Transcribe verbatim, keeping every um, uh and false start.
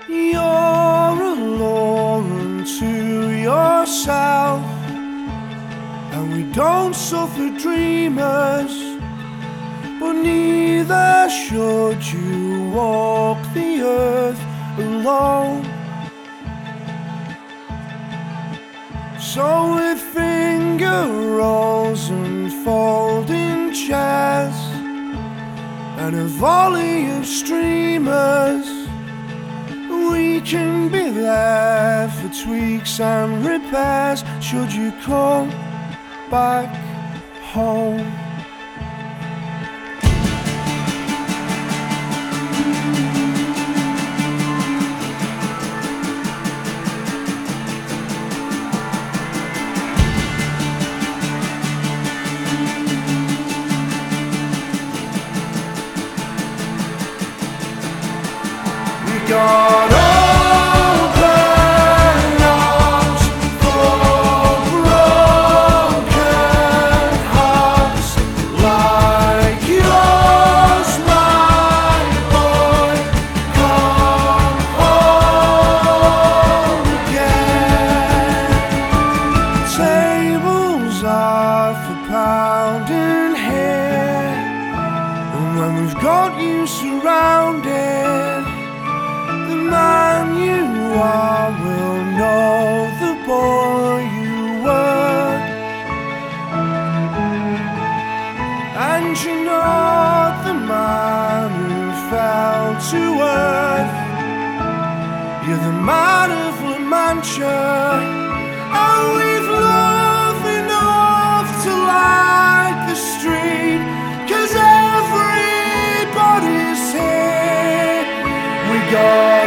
You're alone to yourself, and we don't suffer dreamers, but neither should you walk the earth alone. So with finger rolls and folding chairs and a volley of streamers, we can be there for tweaks and repairs should you come back home. We got open arms for broken hearts like yours, my boy. Come home again. Tables are for pounding here, and when we've got you surrounded, the man you are will know the boy you were. And you're not the man who fell to earth. You're the man of La Mancha, and we've loved enough to light the street, 'cause everybody's here. We got